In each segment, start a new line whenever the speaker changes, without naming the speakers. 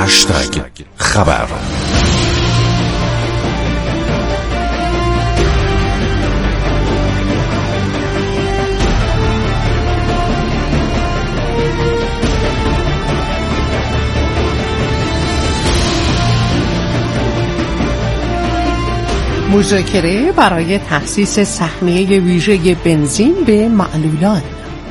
خبر.
مذاکره برای تخصیص سهمیه ویژه بنزین به معلولان.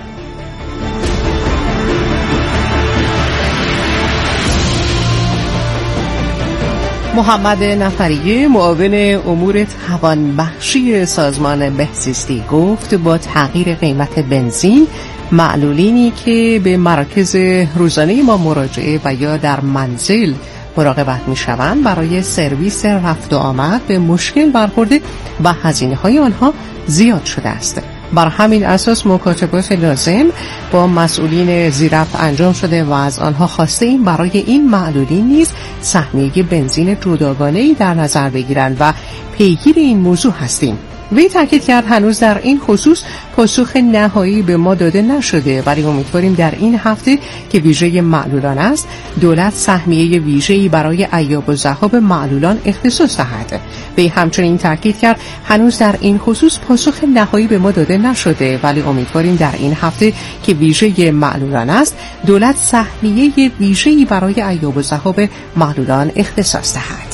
محمد نفری معاون امور توانبخشی سازمان بهزیستی گفت با تغییر قیمت بنزین، معلولینی که به مراکز روزانه ما مراجعه و یا در منزل مراقبت می‌شوند برای سرویس رفت و آمد به مشکل برخورده و هزینه‌های آنها زیاد شده است. بر همین اساس مکاتبات لازم با مسئولین زیرفت انجام شده و از آنها خواسته این برای این معلولین نیز سهمیه بنزین جداگانه‌ای در نظر بگیرند و پیگیر این موضوع هستیم. وی تاکید کرد هنوز در این خصوص پاسخ نهایی به ما داده نشده، ولی امیدواریم در این هفته که ویژه معلولان است دولت سهمیه ویژه‌ای برای ایاب و ذهاب معلولان اختصاص دهد. وی همچنین تاکید کرد هنوز در این خصوص پاسخ نهایی به ما داده نشده، ولی امیدواریم در این هفته که ویژه معلولان است دولت سهمیه ویژه‌ای برای ایاب و ذهاب معلولان اختصاص دهد.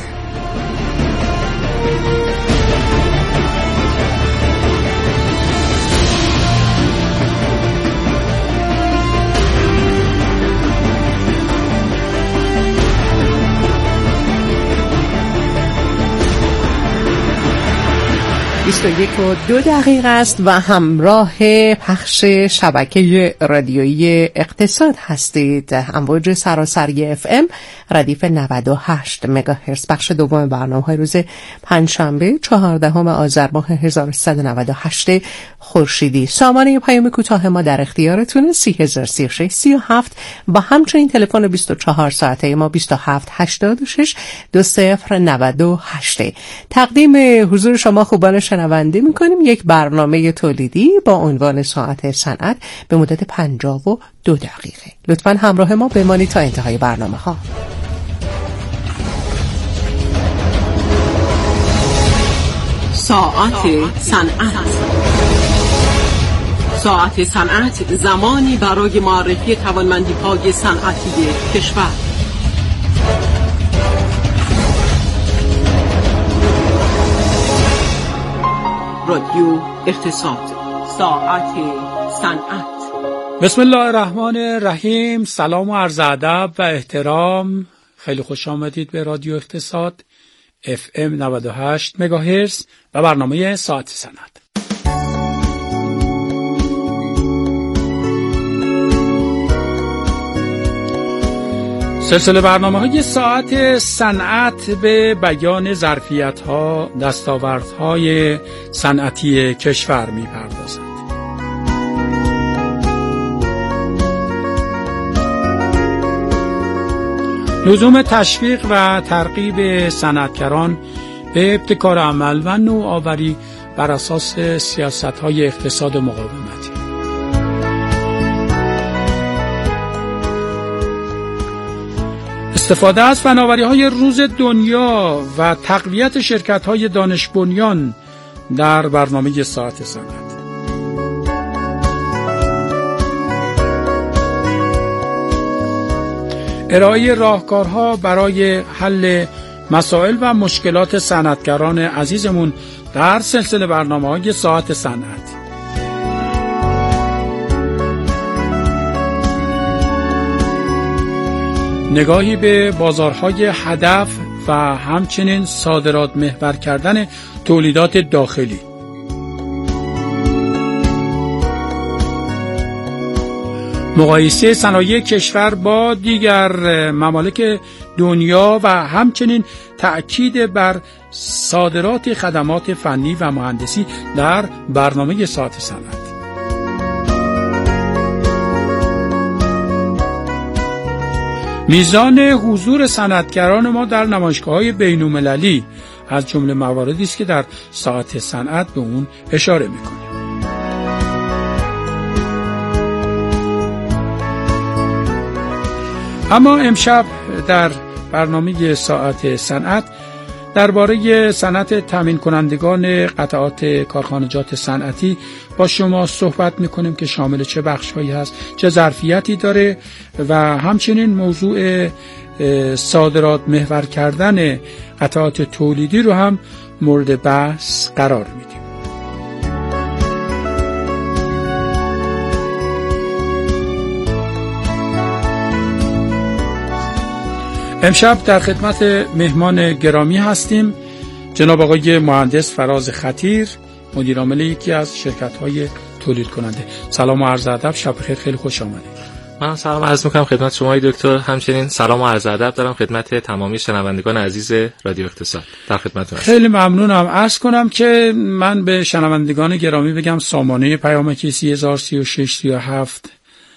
21:02 است و همراه پخش شبکه رادیویی اقتصاد هستید. امواج سراسری FM ردیف 98 مگاهرتز. بخش دوم برنامه‌های روز پنجشنبه 14 آذر ماه 1398 خورشیدی. سامانه پیام کوتاه ما در اختیارتونه 303637 و همچنین تلفن 24 ساعته ما 2786 2098. تقدیم حضور شما خوبان شنونده می‌کنیم یک برنامه تولیدی با عنوان ساعت صنعت به مدت 52 دقیقه. لطفاً همراه ما بمانید تا انتهای برنامه‌ها.
ساعت صنعت. ساعت صنعت زمانی برای معرفی توانمندی‌های صنعتی کشور. رادیو اقتصاد. ساعت صنعت.
بسم الله الرحمن الرحیم. سلام و عرض ادب و احترام. خیلی خوش آمدید به رادیو اقتصاد FM 98 مگاهرتز و برنامه ساعت صنعت. سلسله برنامه‌های ساعت صنعت به بیان ظرفیت‌ها، دستاوردهای صنعتی کشور می‌پردازد. لزوم تشویق و ترغیب صنعتگران به ابتکار عمل و نوآوری بر اساس سیاست‌های اقتصاد مقاومتی. استفاده از فناوری‌های روز دنیا و تقویت شرکت‌های دانش بنیان در برنامه ساعت صنعت. ارائه راهکارها برای حل مسائل و مشکلات صنعتگران عزیزمون در سلسله برنامه‌های ساعت صنعت. نگاهی به بازارهای هدف و همچنین صادرات محور کردن تولیدات داخلی. مقایسه صنایع کشور با دیگر ممالک دنیا و همچنین تأکید بر صادرات خدمات فنی و مهندسی در برنامه ساعت صنعت. میزان حضور صنعتگران ما در نمایشگاه‌های بین‌المللی از جمله مواردی است که در ساعت صنعت به اون اشاره می‌کنیم. اما امشب در برنامه ساعت صنعت درباره صنعت تامین کنندگان قطعات کارخانجات صنعتی با شما صحبت میکنیم که شامل چه بخش‌هایی هست، چه ظرفیتی داره و همچنین موضوع صادرات محور کردن قطعات تولیدی رو هم مورد بحث قرار میدیم. امشب در خدمت مهمان گرامی هستیم، جناب آقای مهندس فراز خطیر، مدیر عامل یکی از شرکت‌های تولید کننده. سلام و عرض ادب، شب بخیر، خیلی خوش آمدید.
من سلام عرض می‌کنم خدمت شما دکتر، همچنین سلام و عرض ادب دارم خدمت تمامی شنوندگان عزیز رادیو اقتصاد. در خدمتتون هستم.
خیلی ممنونم. عرض کنم که من به شنوندگان گرامی بگم سامانه پیامکی 303637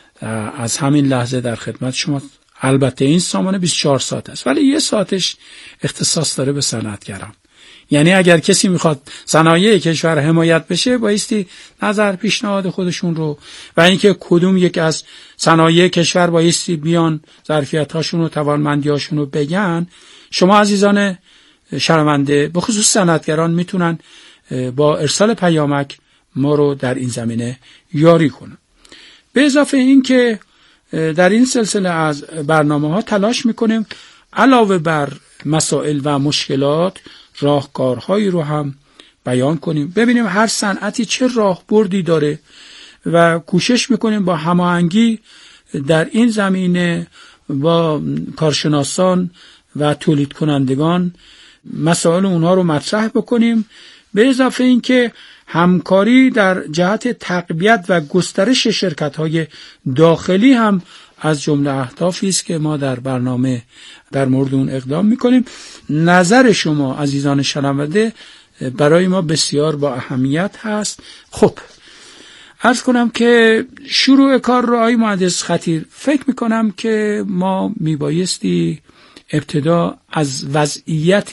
از همین لحظه در خدمت شما. البته این سامانه 24 ساعت است، ولی یه ساعتش اختصاص داره به صنعتگران. یعنی اگر کسی میخواد صنایع کشور حمایت بشه، بایستی نظر پیشنهاد خودشون رو و اینکه کدوم یک از صنایع کشور بایستی بیان ظرفیت‌هاشون و توانمندی‌هاشون رو بگن. شما عزیزان شنونده به خصوص صنعتگران میتونن با ارسال پیامک ما رو در این زمینه یاری کنن. به اضافه این که در این سلسله از برنامه‌ها تلاش میکنیم علاوه بر مسائل و مشکلات راهکارهایی رو هم بیان کنیم، ببینیم هر صنعتی چه راهبردی داره و کوشش میکنیم با هماهنگی در این زمینه با کارشناسان و تولید کنندگان مسائل اونها رو مطرح بکنیم. به اضافه این که همکاری در جهت تقویت و گسترش شرکت‌های داخلی هم از جمله اهدافی است که ما در برنامه در مورد اون اقدام می‌کنیم. نظر شما عزیزان شنونده برای ما بسیار با اهمیت هست. خب عرض کنم که شروع کار رو آقای مهندس خطیر، فکر می‌کنم که ما میبایستی ابتدا از وضعیت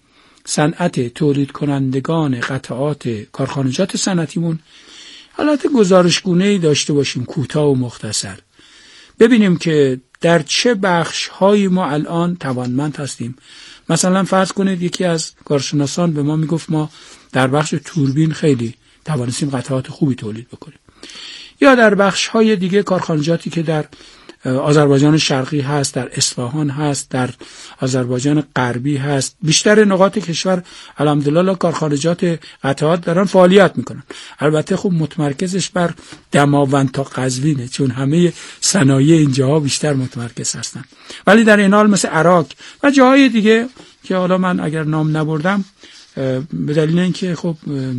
صنعت تولید کنندگان قطعات کارخانجات صنعتیمون حالت گزارشگونه‌ای داشته باشیم، کوتاه و مختصر، ببینیم که در چه بخش‌هایی ما الان توانمند هستیم. مثلا فرض کنید یکی از کارشناسان به ما میگفت ما در بخش توربین خیلی توانستیم قطعات خوبی تولید بکنیم، یا در بخش‌های دیگه کارخانجاتی که در آذربایجان شرقی هست، در اصفهان هست، در آذربایجان غربی هست، بیشتر نقاط کشور الحمدلله کارخانجات قطعات دارن فعالیت میکنن. البته خب متمرکزش بر دماوند تا قزوینه، چون همه صنایع اینجاها بیشتر متمرکز هستن، ولی در این حال مثل عراق و جاهای دیگه که حالا من اگر نام نبردم به دلیل اینکه خب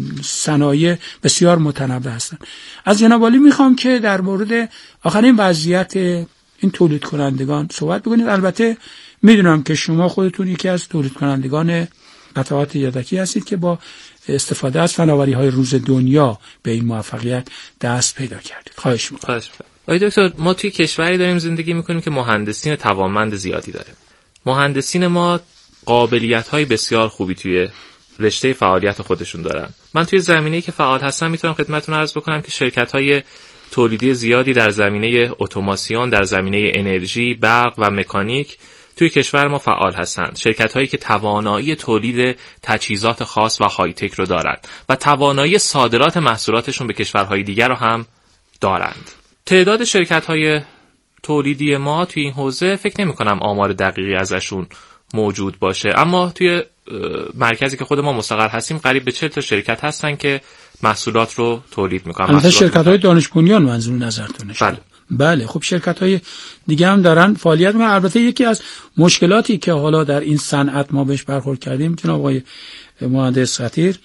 صنایع بسیار متنوع هستن. از جناب عالی میخوام که در مورد آخرین وضعیت این تولید کنندگان صحبت بکنید. البته میدونم که شما خودتون یکی از تولید کنندگان قطعات یدکی هستید که با استفاده از فناوری‌های روز دنیا به این موفقیت دست پیدا کردید. خواهش می‌کنم.
آقای دکتر، ما توی کشوری داریم زندگی می‌کنیم که مهندسین توانمند زیادی داره. مهندسین ما قابلیت‌های بسیار خوبی توی رشته فعالیت خودشون دارن. من توی زمینه‌ای که فعال هستم میتونم خدمتتون عرض بکنم که شرکت‌های تولیدی زیادی در زمینه اتوماسیون، در زمینه انرژی، برق و مکانیک توی کشور ما فعال هستند. شرکت‌هایی که توانایی تولید تجهیزات خاص و های تک رو دارند و توانایی صادرات محصولاتشون به کشورهای دیگر رو هم دارند. تعداد شرکت‌های تولیدی ما توی این حوزه فکر نمی‌کنم آمار دقیقی ازشون موجود باشه، اما توی مرکزی که خود ما مستقر هستیم قریب به 40 تا شرکت هستن که محصولات رو تولید میکنن.
البته شرکت‌های دانش بنیان منظور نظرتونه؟ بله. خب شرکت‌های دیگه هم دارن فعالیت میکنن. البته یکی از مشکلاتی که حالا در این صنعت ما بهش برخورد کردیم جناب آقای مهندس خطیر،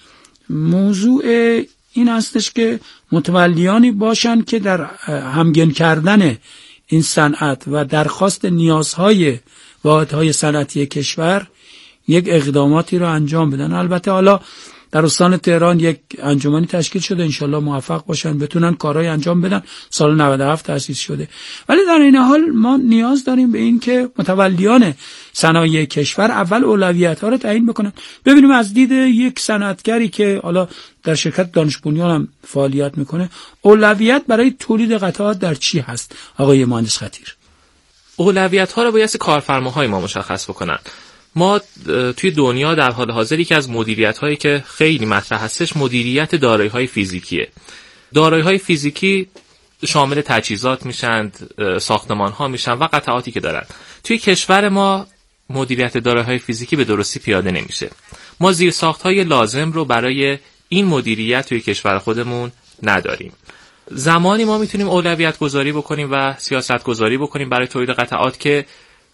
موضوع این هستش که متولیانی باشن که در همگن کردن این صنعت و درخواست نیازهای واحدهای صنعتی کشور یک اقداماتی رو انجام بدن. البته حالا در استان تهران یک انجمنی تشکیل شده، انشالله موفق باشن بتونن کارهای انجام بدن. سال 97 تأسیس شده، ولی در این حال ما نیاز داریم به این که متولیان صنایع کشور اول اولویت‌ها رو تعیین بکنن. ببینیم از دید یک صنعتگری که حالا در شرکت دانش بنیان هم فعالیت میکنه، اولویت برای تولید قطعات در چی هست آقای مهندس خطیر؟
اولویت‌ها رو باید کارفرماهای ما مشخص بکنن. ما توی دنیا در حال حاضر یکی از مدیریت‌هایی که خیلی مطرح هستش مدیریت دارایی‌های فیزیکیه. دارایی‌های فیزیکی شامل تجهیزات میشن، ساختمان‌ها میشن و قطعاتی که دارن. توی کشور ما مدیریت دارایی‌های فیزیکی به درستی پیاده نمیشه. ما زیرساخت‌های لازم رو برای این مدیریت توی کشور خودمون نداریم. زمانی ما میتونیم اولویت گذاری بکنیم و سیاست گذاری بکنیم برای تولید قطعات که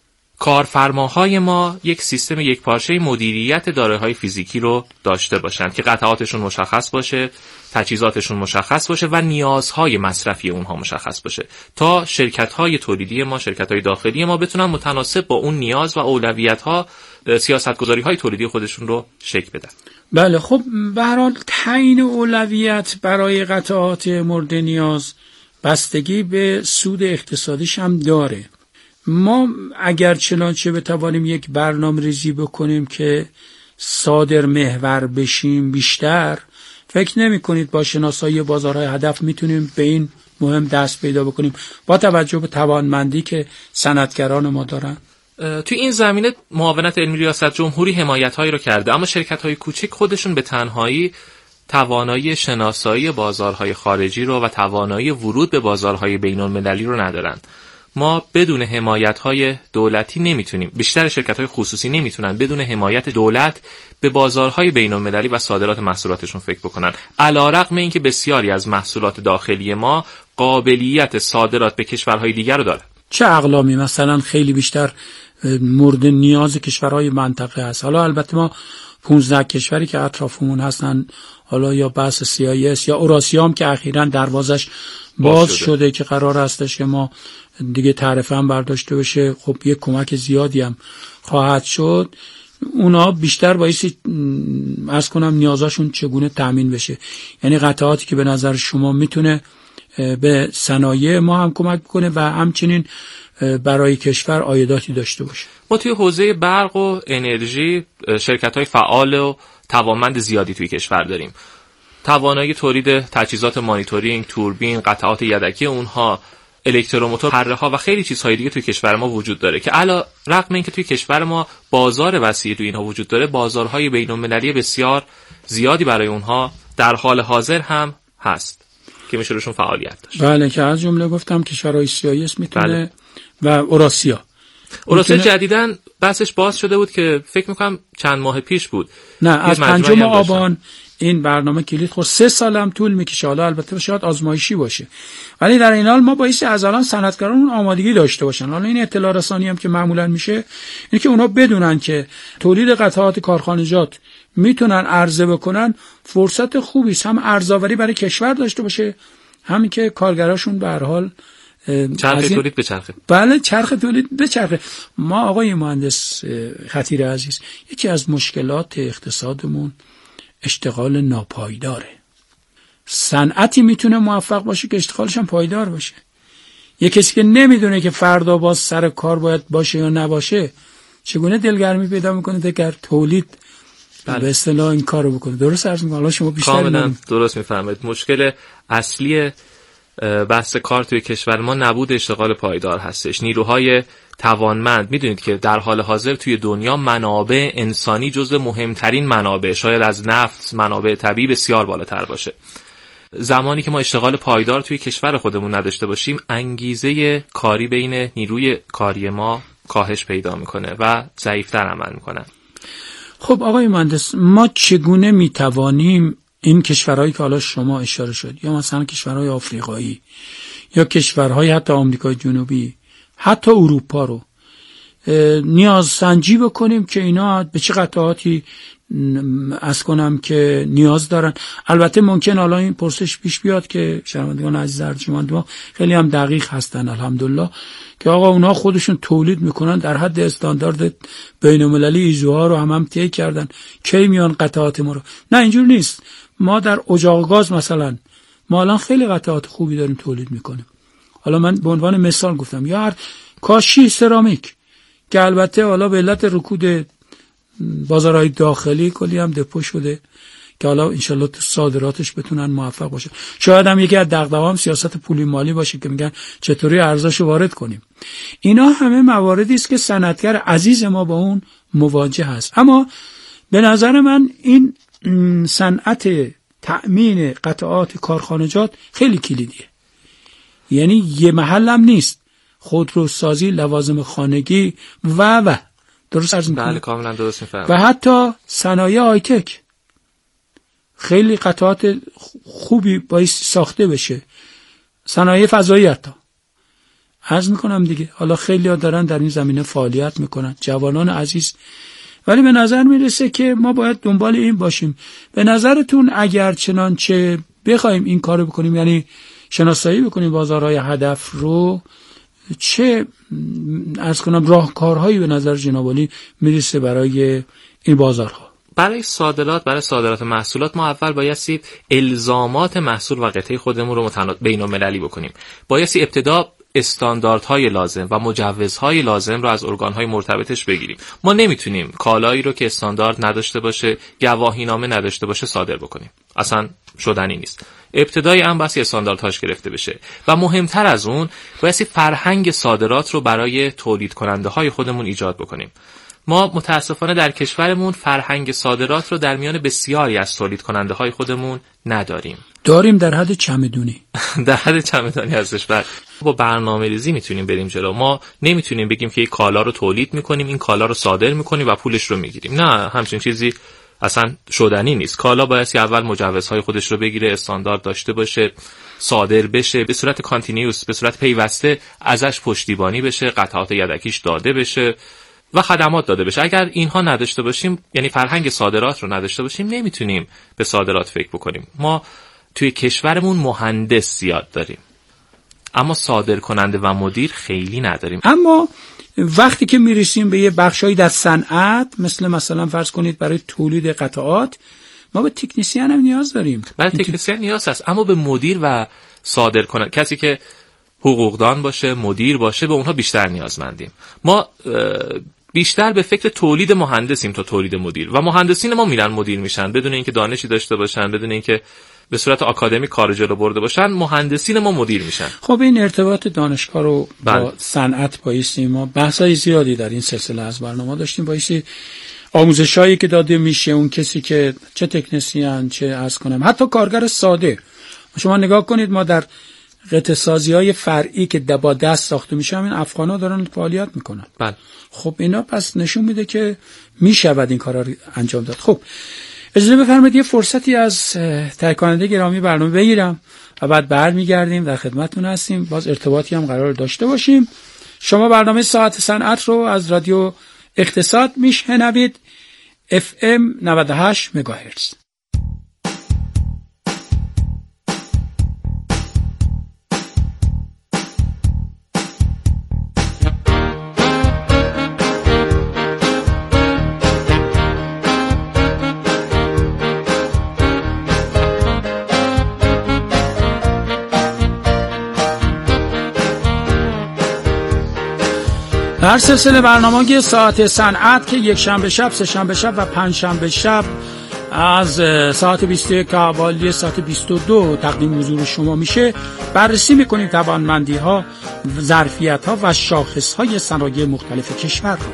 کارفرماهای ما یک سیستم یکپارچه مدیریت دارایی‌های فیزیکی رو داشته باشند که قطعاتشون مشخص باشه، تجهیزاتشون مشخص باشه و نیازهای مصرفی اونها مشخص باشه تا شرکت‌های تولیدی ما، شرکت‌های داخلی ما بتونن متناسب با اون نیاز و اولویت‌ها سیاست‌گذاری‌های تولیدی خودشون رو شکل بدن.
بله، خب به هر حال تعیین اولویت برای قطعات مورد نیاز بستگی به سود اقتصادیش هم داره. ما اگر چنانچه بتوانیم یک برنامه ریزی بکنیم که صادر محور بشیم بیشتر، فکر نمی کنید با شناسایی بازارهای هدف میتونیم به این مهم دست پیدا بکنیم با توجه به توانمندی که صنعتگران ما دارن؟
توی این زمینه معاونت علمی ریاست جمهوری حمایت‌هایی رو کرده، اما شرکت‌های کوچک خودشون به تنهایی توانایی شناسایی بازارهای خارجی رو و توانایی ورود به بازارهای بین‌المللی رو ندارن. ما بدون حمایت‌های دولتی نمیتونیم، بیشتر شرکت‌های خصوصی نمیتونن بدون حمایت دولت به بازارهای بین‌المللی و صادرات محصولاتشون فکر بکنن. علی‌رغم اینکه بسیاری از محصولات داخلی ما قابلیت صادرات به کشورهای دیگر رو داره.
چه اقلامی مثلا خیلی بیشتر مورد نیاز کشورهای منطقه هست. حالا البته ما 15 کشوری که اطرافمون هستن، حالا یا بحث CIS یا اوراسیام که اخیراً دروازش باز شده که قرار هستش که ما دیگه تعرفه هم برداشته بشه، خب یه کمک زیادی هم خواهد شد. اونا بیشتر بایستی عرض کنم نیازاشون چگونه تامین بشه، یعنی قطعاتی که به نظر شما میتونه به صنایع ما هم کمک کنه و همچنین برای کشور عایداتی داشته باشه.
ما توی حوزه برق و انرژی شرکت‌های فعال و توانمند زیادی توی کشور داریم. توانایی تولید تجهیزات مانیتورینگ، توربین، قطعات یدکی اونها، الکتروموتور، پره‌ها و خیلی چیزهای دیگه توی کشور ما وجود داره که علی رغم اینکه توی کشور ما بازار وسیعی توی اینها وجود داره، بازارهای بین‌المللی بسیار زیادی برای اونها در حال حاضر هم هست که میشه روشون فعالیت داشت.
بله، که از جمله گفتم کشورهای CIS میتونه. بله. و اوراسیا
جدیداً بحثش باز شده بود که فکر میکنم چند ماه پیش بود.
نه، از 5 آبان این برنامه کلید خود 3 سال هم طول میکشه. حالا البته شاید آزمایشی باشه، ولی در این حال ما بایستی از الان صنعتگران آمادگی داشته باشن. حالا این اطلاع رسانی هم که معمولا میشه اینه که اونا بدونن که تولید قطعات کارخانجات میتونن عرضه بکنن، فرصت خوبی است، هم ارزآوری برای کشور داشته باشه، همین که کارگراشون به هر حال
چرخ تولید بچرخه.
بله، چرخ تولید بچرخه. ما آقای مهندس خطیر عزیز، یکی از مشکلات اقتصادمون اشتغال ناپایداره. صنعتی میتونه موفق باشه که اشتغالش هم پایدار باشه. یه کسی که نمیدونه که فردا باز سر کار باید باشه یا نباشه، چگونه دلگرمی پیدا میکنه که تولید به اصطلاح این کارو بکنه؟ درست عرض میکنم. حالا شما بیشتر
کاملا درست میفهمید. مشکل اصلی بحث کار توی کشور ما نبود اشتغال پایدار هستش. نیروهای توانمند، میدونید که در حال حاضر توی دنیا منابع انسانی جزو مهمترین منابع، شاید از نفت، منابع طبیعی بسیار بالاتر باشه. زمانی که ما اشتغال پایدار توی کشور خودمون نداشته باشیم، انگیزه کاری بین نیروی کاری ما کاهش پیدا میکنه و ضعیفتر عمل میکنن.
خب آقای مهندس، ما چگونه میتوانیم این کشورهایی که حالا شما اشاره شد، یا مثلا کشورهای آفریقایی یا کشورهای حتی آمریکای جنوبی، حتی اروپا رو نیاز سنجی بکنیم که اینا به چه قطعاتی از کنم که نیاز دارن؟ البته ممکن حالا این پرسش پیش بیاد که شنوندگان عزیز ارجمند ما خیلی هم دقیق هستن الحمدلله، که آقا اونها خودشون تولید میکنن در حد استاندارد بین‌المللی ایزوها رو هم طی کردن، کی میان قطعات ما رو؟ نه، اینجور نیست. ما در اجاق گاز مثلا ما الان خیلی قطعات خوبی داریم تولید میکنیم. حالا من به عنوان مثال گفتم، یا هر کاشی سرامیک که البته حالا به علت رکود بازارهای داخلی کلی هم دپو شده که حالا انشالله تو صادراتش بتونن موفق باشن. شاید هم یکی از دغدغه‌هام سیاست پولی مالی باشه که میگن چطوری ارزشو وارد کنیم. اینا همه مواردی است که صنعتگر عزیز ما با اون مواجه هست. اما به نظر من این صنعت تأمین قطعات کارخانجات خیلی کلیدیه. یعنی یه محل هم نیست، خودروسازی، لوازم خانگی و درست عرض می‌کنم؟
بله کاملا درست می‌فهمم.
و حتی صنایع هایتک خیلی قطعات خوبی باید ساخته بشه، صنایع فضایی حتی عرض میکنم دیگه. حالا خیلی ها دارن در این زمینه فعالیت میکنن، جوانان عزیز، ولی به نظر میرسه که ما باید دنبال این باشیم. به نظرتون اگر چنانچه بخوایم این کارو بکنیم، یعنی شناسایی بکنیم بازارهای هدف رو، چه عرض کنم راهکارهایی به نظر جناب عالی میرسه برای این بازارها؟
برای صادرات محصولات ما اول بایستی الزامات محصول و قطعه خودمون رو بین‌المللی بکنیم. بایستی ابتدا استانداردهای لازم و مجوزهای لازم رو از ارگانهای مرتبطش بگیریم. ما نمیتونیم کالایی رو که استاندارد نداشته باشه، گواهینامه نداشته باشه صادر بکنیم. اصلا شدنی نیست. ابتدای هم بایستی استانداردهاش گرفته بشه و مهمتر از اون بایستی فرهنگ صادرات رو برای تولید کننده های خودمون ایجاد بکنیم. ما متاسفانه در کشورمون فرهنگ صادرات رو در میان بسیاری از تولید کننده های خودمون نداریم.
داریم در حد چمدونی. در
حد چمدونی هستش. با برنامه‌ریزی میتونیم بریم جلو. ما نمیتونیم بگیم که یک کالا رو تولید میکنیم، این کالا رو صادر میکنیم و پولش رو میگیریم. نه، همچین چیزی اصلا شدنی نیست. کالا باید اول مجوزهای خودش رو بگیره، استاندارد داشته باشه، صادر بشه، به صورت کانتینیوس، به صورت پیوسته ازش پشتیبانی بشه، قطعات یدکیش داده بشه و خدمات داده بشه. اگر اینها نداشته باشیم، یعنی فرهنگ صادرات رو نداشته باشیم، نمیتونیم به صادرات فکر بکنیم. ما توی کشورمون مهندس زیاد داریم، اما صادر کننده و مدیر خیلی نداریم.
اما وقتی که میرسیم به یه بخشایی در صنعت، مثلا فرض کنید برای تولید قطعات، ما به تکنسین هم نیاز داریم.
برای تکنسین نیاز هست، اما به مدیر و صادر کننده، کسی که حقوقدان باشه، مدیر باشه، به اونها بیشتر نیازمندیم. ما بیشتر به فکر تولید مهندسیم تا تولید مدیر، و مهندسین ما میرن مدیر میشن بدون اینکه دانشی داشته باشن، بدون اینکه به صورت آکادمی کار جلو برده باشن. مهندسین ما مدیر میشن.
خب این ارتباط دانشگاه رو با صنعت بایستی ما بحثای زیادی در این سلسله از برنامه داشتیم. بایستی آموزشایی که داده میشه، اون کسی که چه تکنسین، چه عرض کنم حتی کارگر ساده، شما نگاه کنید ما در قطعه سازی‌های فرعی که با دست ساخته میشه، همین افغانا دارن فعالیت میکنن.
بله.
خب اینا پس نشون میده که میشود این کارا رو انجام داد. خب اجازه بفرمایید یه فرصتی از تهیه کننده گرامی برنامه بگیرم و بعد برمیگردیم در خدمتتون هستیم. باز ارتباطی هم قرار داشته باشیم. شما برنامه ساعت صنعت رو از رادیو اقتصاد میشنوید، FM 98 مگاهرتز. در سلسله برنامه ساعت صنعت که یک شنبه شب، سه شنبه شب و پنج شنبه شب از ساعت 21 تا حوالی ساعت 22 تقدیم حضور شما میشه، بررسی میکنیم توانمندی ها، ظرفیت ها و شاخص های صنایع مختلف کشور رو.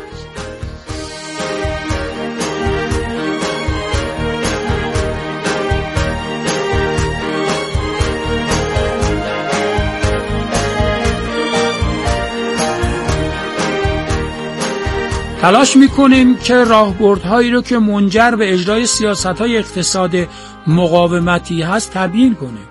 تلاش میکنیم که راهبردهایی رو که منجر به اجرای سیاست‌های اقتصاد مقاومتی هست تبیین کنیم.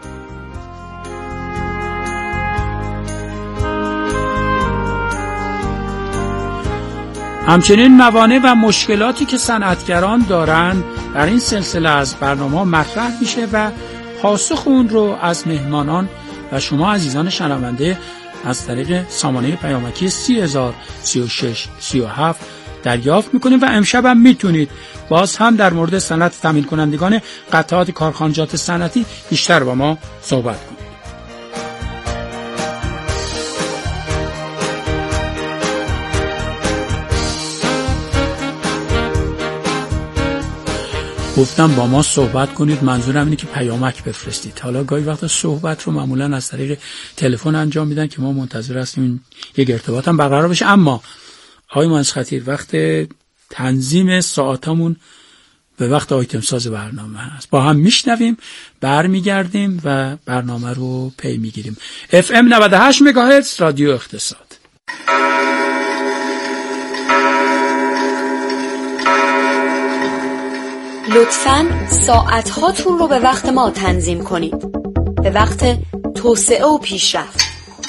همچنین موانع و مشکلاتی که صنعتگران دارند در این سلسله از برنامه مطرح میشه و پاسخ اون رو از مهمانان و شما عزیزان شنونده از طریق سامانه پیامکی 303637 دریافت میکنیم و امشب هم میتونید باز هم در مورد صنعت تامین کنندگان قطعات کارخانجات صنعتی بیشتر با ما صحبت کنید. گفتم با ما صحبت کنید، منظورم اینه که پیامک بفرستید. حالا گاهی وقتا صحبت رو معمولا از طریق تلفن انجام میدن که ما منتظر هستیم یک ارتباط هم برقرار بشه. اما آقای مهندس خطیر، وقت تنظیم ساعتمون به وقت آیتم ساز برنامه هست. با هم میشنویم، برمیگردیم و برنامه رو پی میگیریم. FM 98 مگاهرتز رادیو اقتصاد.
لطفاً ساعت‌هاتون رو به وقت ما تنظیم کنید، به وقت توسعه و پیشرفت.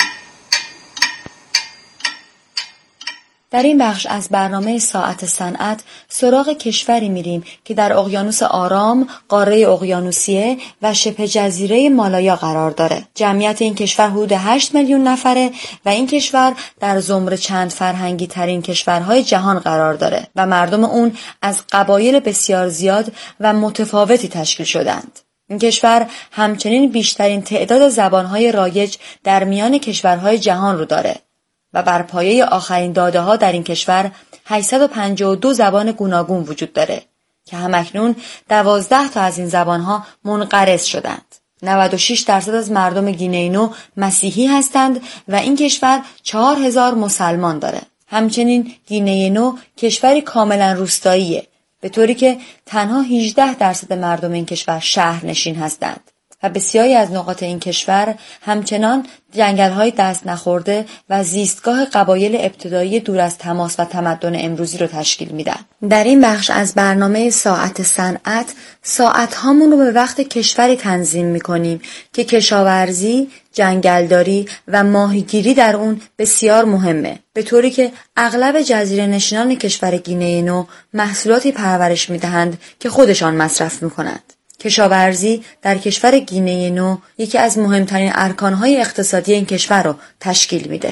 در این بخش از برنامه ساعت صنعت سراغ کشوری میریم که در اقیانوس آرام، قاره اقیانوسیه و شبه جزیره مالایا قرار داره. جمعیت این کشور حدود 8 میلیون نفره و این کشور در زمره چند فرهنگی ترین کشورهای جهان قرار داره و مردم اون از قبایل بسیار زیاد و متفاوتی تشکیل شدند. این کشور همچنین بیشترین تعداد زبانهای رایج در میان کشورهای جهان رو داره و بر پایه آخرین داده‌ها در این کشور 852 زبان گوناگون وجود داره که همکنون 12 تا از این زبانها منقرض شدند. 96% از مردم گینه-نو مسیحی هستند و این کشور 4000 مسلمان داره. همچنین گینه-نو کشوری کاملا روستاییه، به طوری که تنها 18% مردم این کشور شهرنشین هستند و بسیاری از نقاط این کشور همچنان جنگل‌های دست نخورده و زیستگاه قبایل ابتدایی دور از تماس و تمدن امروزی رو تشکیل میدن. در این بخش از برنامه ساعت صنعت ساعت‌هامون رو به وقت کشوری تنظیم می‌کنیم که کشاورزی، جنگلداری و ماهیگیری در اون بسیار مهمه، به طوری که اغلب جزیره نشینان کشور گینه-نو محصولاتی پرورش می‌دهند که خودشان مصرف می‌کنند. کشاورزی در کشور گینه-نو یکی از مهمترین ارکانهای اقتصادی این کشور رو تشکیل میده.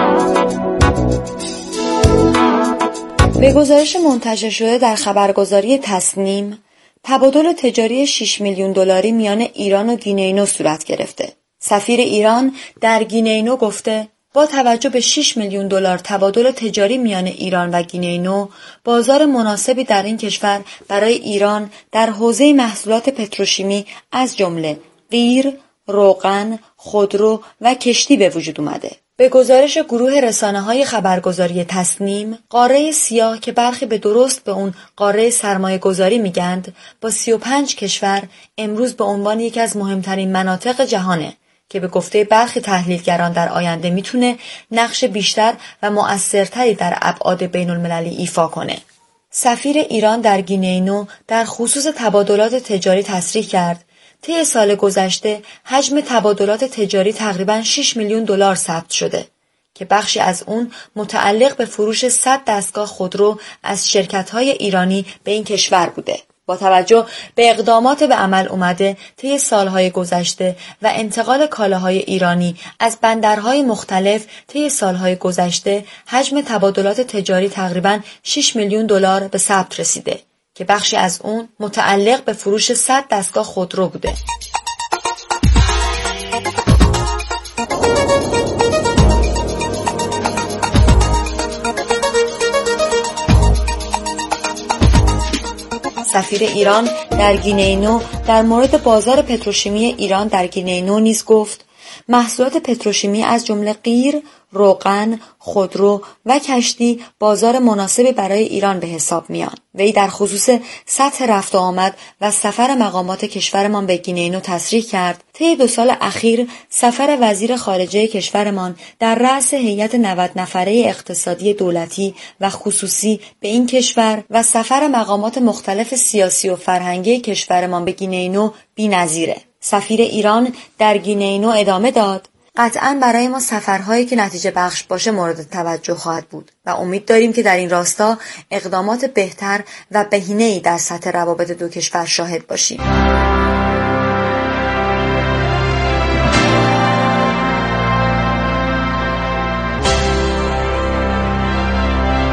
به گزارش منتشر شده در خبرگزاری تصنیم، تبادل تجاری 6 میلیون دلاری میان ایران و گینه-نو صورت گرفته. سفیر ایران در گینه-نو گفته با توجه به 6 میلیون دلار تبادل تجاری میان ایران و گینه-نو، بازار مناسبی در این کشور برای ایران در حوزه محصولات پتروشیمی از جمله قیر، روغن، خودرو و کشتی به وجود اومده. به گزارش گروه رسانه‌های خبرگزاری تصنیم، قاره سیاه که برخی به درست به اون قاره سرمایه‌گذاری میگند، با 35 کشور امروز به عنوان یکی از مهمترین مناطق جهانه که به گفته برخی تحلیلگران در آینده میتونه نقش بیشتر و مؤثرتری در ابعاد بین المللی ایفا کنه. سفیر ایران در گینه-نو در خصوص تبادلات تجاری تصریح کرد طی سال گذشته حجم تبادلات تجاری تقریباً 6 میلیون دلار ثبت شده که بخشی از اون متعلق به فروش 100 دستگاه خودرو از شرکت‌های ایرانی به این کشور بوده. با توجه به اقدامات به عمل اومده طی سالهای گذشته و انتقال کالاهای ایرانی از بندرهای مختلف طی سالهای گذشته، حجم تبادلات تجاری تقریباً 6 میلیون دلار به ثبت رسیده که بخشی از اون متعلق به فروش 100 دستگاه خودرو بوده. سفیر ایران در گینه-نو در مورد بازار پتروشیمی ایران در گینه-نو نیز گفت محصولات پتروشیمی از جمله قیر، روغن، خودرو و کشتی بازار مناسبی برای ایران به حساب میان. وی در خصوص سطح رفت و آمد و سفر مقامات کشورمان به گینه-نو تصریح کرد طی 2 سال اخیر سفر وزیر خارجه کشورمان در رأس هیئت 90 نفره اقتصادی دولتی و خصوصی به این کشور و سفر مقامات مختلف سیاسی و فرهنگی کشورمان به گینه-نو بی‌نظیره. سفیر ایران در گینه-نو ادامه داد قطعاً برای ما سفرهایی که نتیجه بخش باشه مورد توجه خواهد بود و امید داریم که در این راستا اقدامات بهتر و بهینه‌ای در سطح روابط دو کشور شاهد باشیم.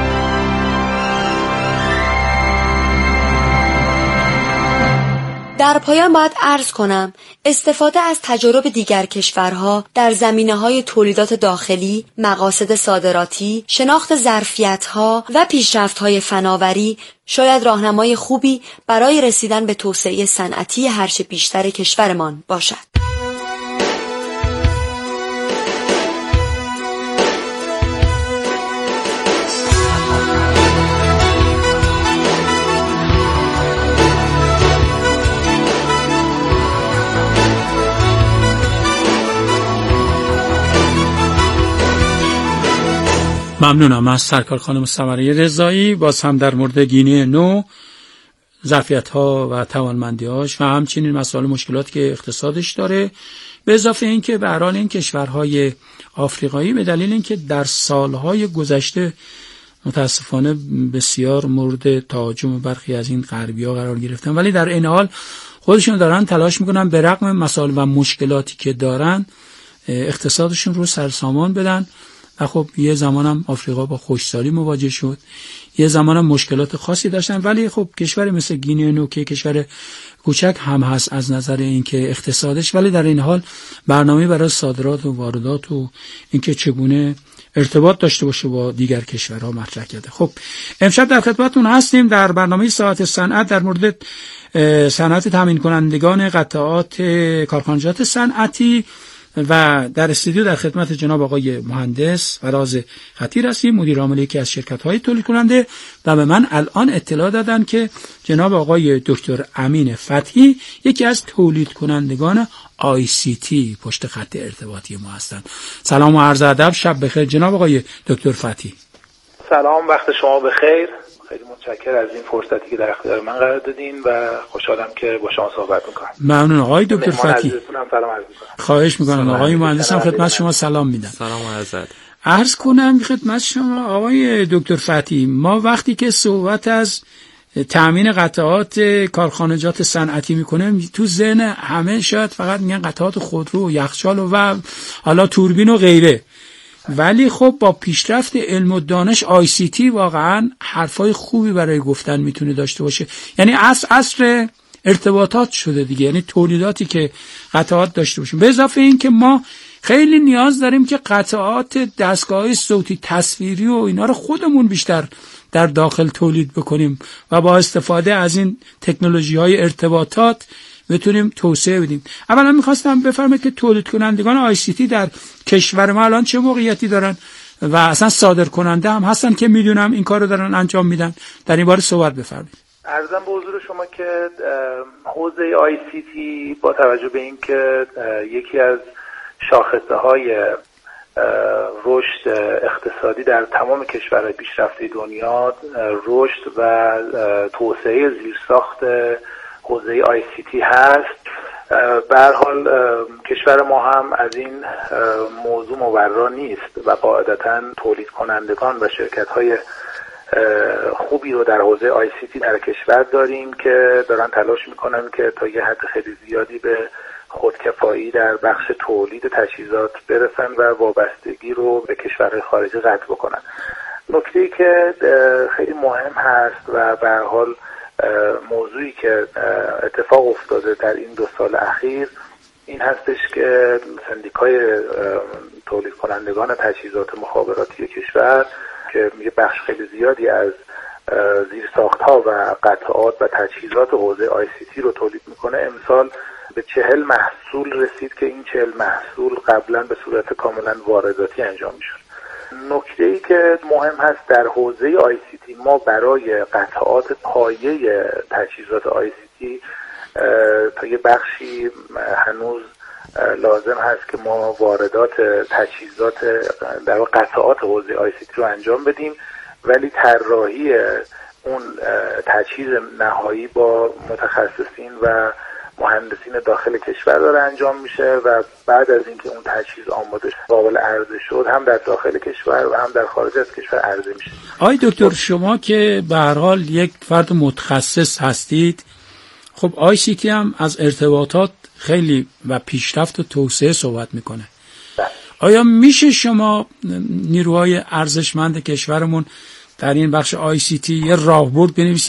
در در پایان باید عرض کنم استفاده از تجارب دیگر کشورها در زمینه‌های تولیدات داخلی، مقاصد صادراتی، شناخت ظرفیت‌ها و پیشرفت‌های فناوری شاید راهنمای خوبی برای رسیدن به توسعه صنعتی هرچه بیشتر کشورمان باشد.
ممنونم از سرکار خانم سمره رضایی. باز هم در مورد گینه نو، ظرفیت‌ها و توانمندی‌هاش و همچنین مسائل مشکلاتی که اقتصادش داره، به اضافه این که به هر حال این کشورهای آفریقایی به دلیل اینکه در سالهای گذشته متاسفانه بسیار مورد تهاجم برخی از این غربی‌ها قرار گرفتن، ولی در این حال خودشون دارن تلاش میکنن به رغم مسائل و مشکلاتی که دارن اقتصادشون رو سرسامان بدن. و خب یه زمانم آفریقا با خشکسالی مواجه شد، یه زمانم مشکلات خاصی داشتن، ولی خب کشور مثل گینه نو که کشور کوچک هم هست از نظر اینکه اقتصادش، ولی در این حال برنامه برای صادرات و واردات و اینکه چگونه ارتباط داشته باشه با دیگر کشورها مطرح کرده. خب امشب در خدمتتون هستیم در برنامه ساعت صنعت در مورد صنعت تامین کنندگان قطعات کارخانجات صنعتی و در استودیو در خدمت جناب آقای مهندس فراز خطیر هستیم، مدیر عامل یکی از شرکت‌های تولید کننده، و به من الان اطلاع دادن که جناب آقای دکتر امین فتحی یکی از تولید کنندگان ICT پشت خط ارتباطی ما هستند. سلام و عرض ادب، شب بخیر جناب آقای دکتر فتحی.
سلام، وقت شما بخیر. خیلی متشکرم از این فرصتی که در اختیار من قرار دادین و خوشحالم که با شما صحبت می‌کنم.
ممنون آقای دکتر فتحی.
سلام عرض می‌کنم.
خواهش می‌کنم. آقای مهندس هم خدمت شما سلام میدن.
سلام و
عرض کنم خدمت شما آقای دکتر فتحی، ما وقتی که صحبت از تامین قطعات کارخانجات صنعتی میکنیم تو ذهن همه شاید فقط میگن قطعات خودرو، یخچال و حالا توربین و غیره، ولی خب با پیشرفت علم و دانش ICT واقعا حرفای خوبی برای گفتن میتونه داشته باشه. یعنی عصر ارتباطات شده دیگه، یعنی تولیداتی که قطعات داشته باشیم. به اضافه این که ما خیلی نیاز داریم که قطعات دستگاه‌های صوتی تصویری و اینا رو خودمون بیشتر در داخل تولید بکنیم و با استفاده از این تکنولوژی‌های ارتباطات بتونیم توسعه بدیم. اولا می‌خواستم بفرمایید که تولید کنندگان ICT در کشور ما الان چه موقعیتی دارن و اصلا صادر کننده هم هستن که میدونم این کارو دارن انجام میدن، در این باره صحبت بفرمایید.
عرضم به حضور شما که حوزه ICT با توجه به این که یکی از شاخصه‌های رشد اقتصادی در تمام کشورهای پیشرفته دنیا رشد و توسعه زیرساخت حوزه ICT هست، به هر حال کشور ما هم از این موضوع مبرا نیست و قاعدتاً تولید کنندگان و شرکت‌های خوبی رو در حوزه ICT در کشور داریم که دارن تلاش میکنن که تا یه حد خیلی زیادی به خودکفایی در بخش تولید تجهیزات برسن و وابستگی رو به کشورهای خارجی قطع بکنن. نکته‌ای که خیلی مهم هست و به هر حال موضوعی که اتفاق افتاده در این 2 سال اخیر این هستش که سندیکای تولید کنندگان تجهیزات مخابراتی کشور که یه بخش خیلی زیادی از زیرساخت‌ها و قطعات و تجهیزات حوزه ICT رو تولید میکنه، امسال به 40 محصول رسید که این 40 محصول قبلا به صورت کاملا وارداتی انجام میشد. نکته‌ای که مهم هست در حوزه ICT ما برای قطعات پایه تجهیزات ICT تا یه بخشی هنوز لازم هست که ما واردات تجهیزات در قطعات حوزه ICT رو انجام بدیم، ولی طراحی اون تجهیز نهایی با متخصصین و مهندسین داخل کشور داره انجام میشه و بعد از اینکه اون تجهیز آماده شد قابل عرضه شد هم در داخل کشور و هم در خارج از کشور عرضه میشه.
آقای دکتر شما که به هر حال یک فرد متخصص هستید، خب ICT هم از ارتباطات خیلی و پیشرفت و توسعه صحبت میکنه. آیا میشه شما نیروهای ارزشمند کشورمون در این بخش ICT یه راهبرد بنویسید